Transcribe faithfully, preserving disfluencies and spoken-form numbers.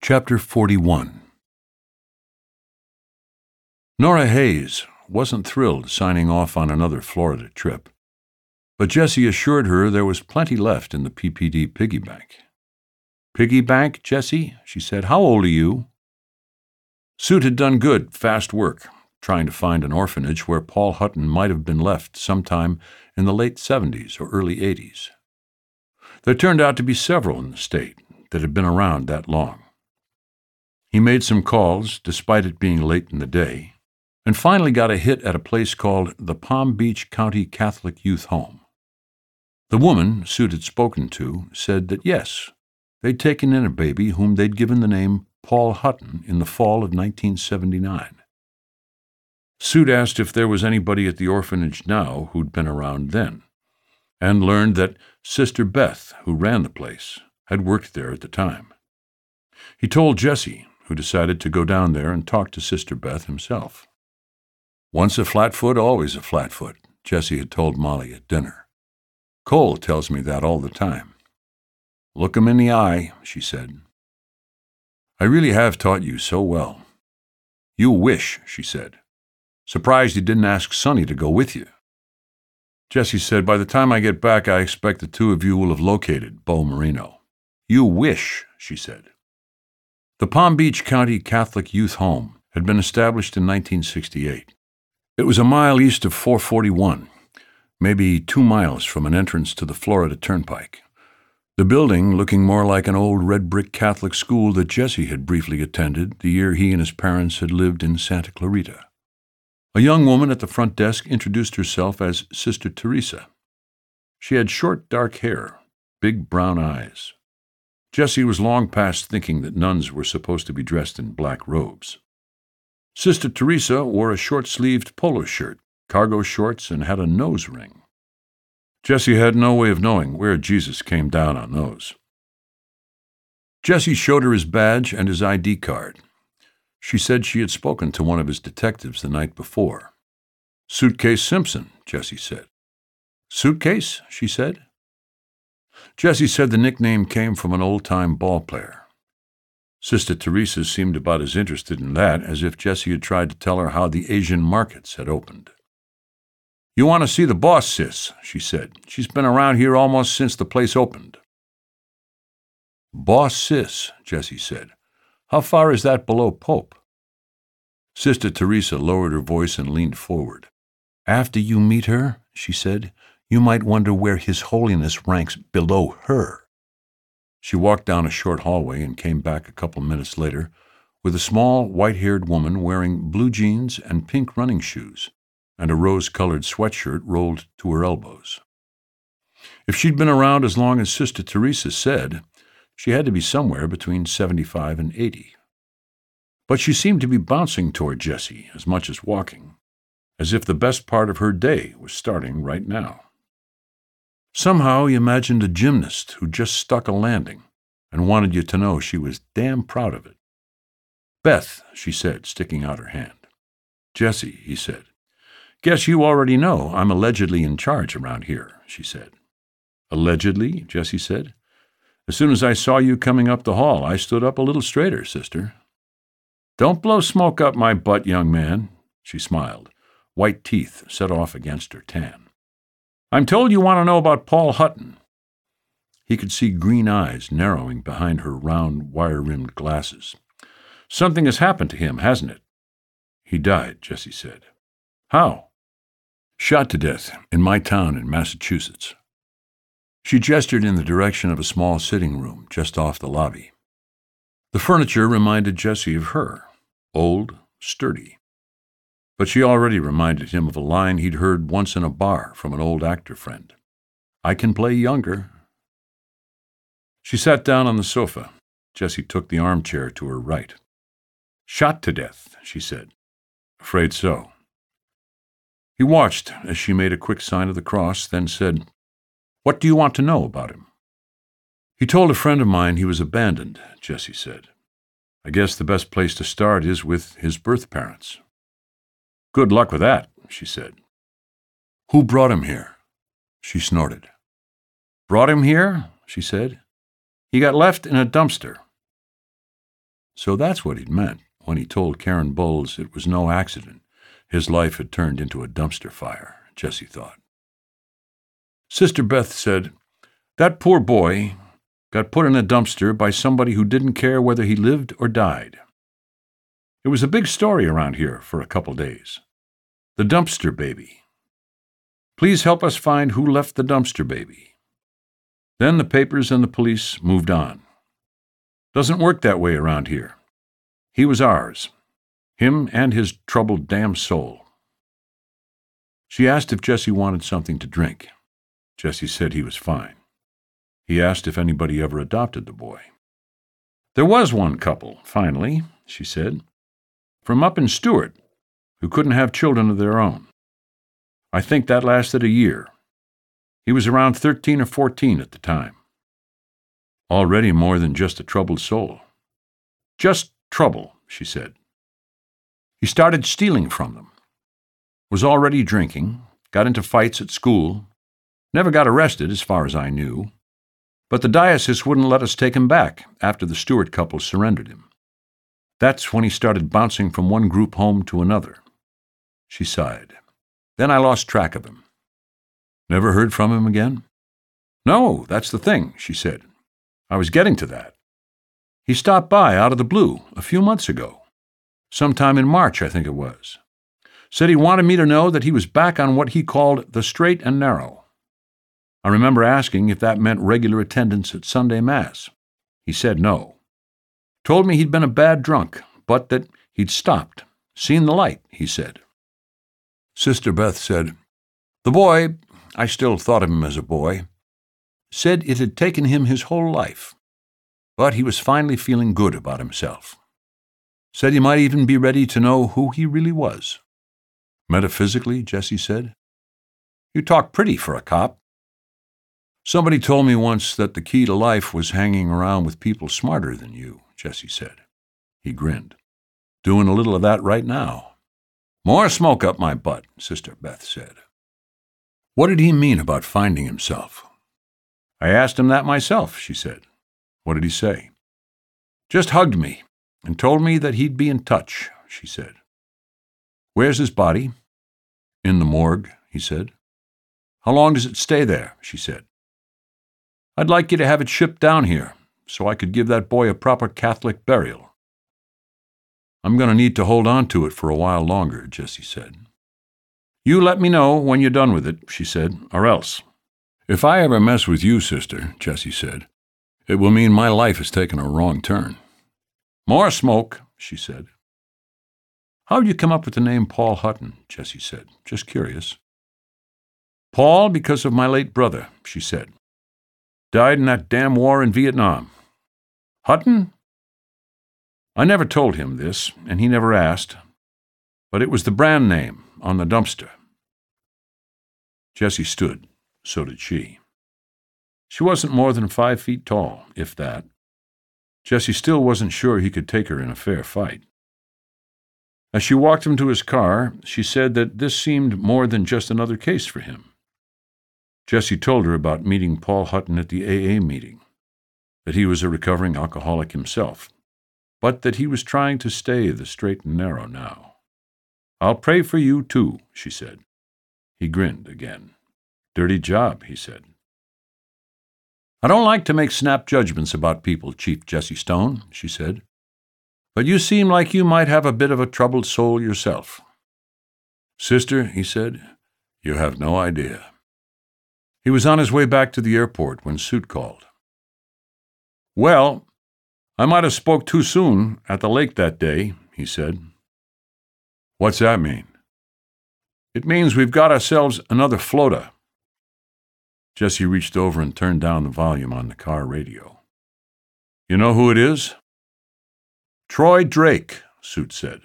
Chapter forty-one. Nora Hayes wasn't thrilled signing off on another Florida trip, but Jessie assured her there was plenty left in the P P D piggy bank. "Piggy bank, Jessie?" she said. "How old are you?" Suit had done good, fast work, trying to find an orphanage where Paul Hutton might have been left sometime in the late seventies or early eighties. There turned out to be several in the state that had been around that long. He made some calls, despite it being late in the day, and finally got a hit at a place called the Palm Beach County Catholic Youth Home. The woman Suit had spoken to said that yes, they'd taken in a baby whom they'd given the name Paul Hutton in the fall of nineteen seventy-nine. Suit asked if there was anybody at the orphanage now who'd been around then, and learned that Sister Beth, who ran the place, had worked there at the time. He told Jessie, who decided to go down there and talk to Sister Beth himself. "Once a flatfoot, always a flatfoot," Jessie had told Molly at dinner. "Cole tells me that all the time." "Look 'em in the eye," she said. "I really have taught you so well." "You wish," she said. "Surprised you didn't ask Sonny to go with you." Jessie said, "By the time I get back, I expect the two of you will have located Bo Marino." "You wish," she said. The Palm Beach County Catholic Youth Home had been established in nineteen sixty-eight. It was a mile east of four forty-one, maybe two miles from an entrance to the Florida Turnpike. The building looking more like an old red-brick Catholic school that Jessie had briefly attended the year he and his parents had lived in Santa Clarita. A young woman at the front desk introduced herself as Sister Teresa. She had short, dark hair, big brown eyes. Jessie was long past thinking that nuns were supposed to be dressed in black robes. Sister Teresa wore a short-sleeved polo shirt, cargo shorts, and had a nose ring. Jessie had no way of knowing where Jesus came down on those. Jessie showed her his badge and his I D card. She said she had spoken to one of his detectives the night before. "Suitcase Simpson," Jessie said. "Suitcase?" she said. Jessie said the nickname came from an old-time ball player. Sister Teresa seemed about as interested in that as if Jessie had tried to tell her how the Asian markets had opened. "You want to see the boss, sis," she said. "She's been around here almost since the place opened." "Boss, sis," Jessie said. "How far is that below Pope?" Sister Teresa lowered her voice and leaned forward. "After you meet her," she said, "you might wonder where His Holiness ranks below her." She walked down a short hallway and came back a couple minutes later with a small, white-haired woman wearing blue jeans and pink running shoes and a rose-colored sweatshirt rolled to her elbows. If she'd been around as long as Sister Teresa said, she had to be somewhere between seventy-five and eighty. But she seemed to be bouncing toward Jessie as much as walking, as if the best part of her day was starting right now. Somehow he imagined a gymnast who just stuck a landing and wanted you to know she was damn proud of it. "Beth," she said, sticking out her hand. "Jessie," he said. "Guess you already know I'm allegedly in charge around here," she said. "Allegedly?" Jessie said. "As soon as I saw you coming up the hall, I stood up a little straighter, sister." "Don't blow smoke up my butt, young man," she smiled, white teeth set off against her tan. "I'm told you want to know about Paul Hutton." He could see green eyes narrowing behind her round, wire-rimmed glasses. "Something has happened to him, hasn't it?" "He died," Jessie said. "How?" "Shot to death in my town in Massachusetts." She gestured in the direction of a small sitting room just off the lobby. The furniture reminded Jessie of her, old, sturdy. But she already reminded him of a line he'd heard once in a bar from an old actor friend. "I can play younger." She sat down on the sofa. Jessie took the armchair to her right. "Shot to death," she said. "Afraid so." He watched as she made a quick sign of the cross, then said, "What do you want to know about him?" "He told a friend of mine he was abandoned," Jessie said. "I guess the best place to start is with his birth parents." "Good luck with that," she said. "Who brought him here?" She snorted. "Brought him here?" she said. "He got left in a dumpster." So that's what he'd meant when he told Karen Bowles it was no accident. His life had turned into a dumpster fire, Jessie thought. Sister Beth said, "That poor boy got put in a dumpster by somebody who didn't care whether he lived or died. It was a big story around here for a couple days. The dumpster baby. Please help us find who left the dumpster baby." Then the papers and the police moved on. Doesn't work that way around here. He was ours. Him and his troubled damn soul. She asked if Jessie wanted something to drink. Jessie said he was fine. He asked if anybody ever adopted the boy. "There was one couple, finally," she said, "from up in Stewart, who couldn't have children of their own. I think that lasted a year. He was around thirteen or fourteen at the time. Already more than just a troubled soul. Just trouble," she said. "He started stealing from them. Was already drinking, got into fights at school, never got arrested as far as I knew, but the diocese wouldn't let us take him back after the Stewart couple surrendered him. That's when he started bouncing from one group home to another." She sighed. "Then I lost track of him." "Never heard from him again?" "No, that's the thing," she said. "I was getting to that. He stopped by out of the blue a few months ago. Sometime in March, I think it was. Said he wanted me to know that he was back on what he called the straight and narrow. I remember asking if that meant regular attendance at Sunday Mass. He said no. Told me he'd been a bad drunk, but that he'd stopped, seen the light, he said." Sister Beth said, "The boy, I still thought of him as a boy, said it had taken him his whole life, but he was finally feeling good about himself. Said he might even be ready to know who he really was." "Metaphysically," Jessie said. "You talk pretty for a cop." "Somebody told me once that the key to life was hanging around with people smarter than you," Jessie said. He grinned. "Doing a little of that right now." "More smoke up my butt," Sister Beth said. "What did he mean about finding himself?" "I asked him that myself," she said. "What did he say?" "Just hugged me and told me that he'd be in touch," she said. "Where's his body?" "In the morgue," he said. "How long does it stay there?" she said. "I'd like you to have it shipped down here so I could give that boy a proper Catholic burial." "I'm going to need to hold on to it for a while longer," Jessie said. "You let me know when you're done with it," she said, "or else." "If I ever mess with you, sister," Jessie said, "it will mean my life has taken a wrong turn." "More smoke," she said. "How'd you come up with the name Paul Hutton?" Jessie said. "Just curious." "Paul because of my late brother," she said. "Died in that damn war in Vietnam. Hutton? I never told him this, and he never asked, but it was the brand name on the dumpster." Jessie stood. So did she. She wasn't more than five feet tall, if that. Jessie still wasn't sure he could take her in a fair fight. As she walked him to his car, she said that this seemed more than just another case for him. Jessie told her about meeting Paul Hutton at the A A meeting, that he was a recovering alcoholic himself, but that he was trying to stay the straight and narrow now. "I'll pray for you, too," she said. He grinned again. "Dirty job," he said. "I don't like to make snap judgments about people, Chief Jessie Stone," she said, "but you seem like you might have a bit of a troubled soul yourself." "Sister," he said, "you have no idea." He was on his way back to the airport when Suit called. "Well, I might have spoke too soon at the lake that day," he said. "What's that mean?" "It means we've got ourselves another floater." Jessie reached over and turned down the volume on the car radio. "You know who it is?" "Troy Drake," Suit said.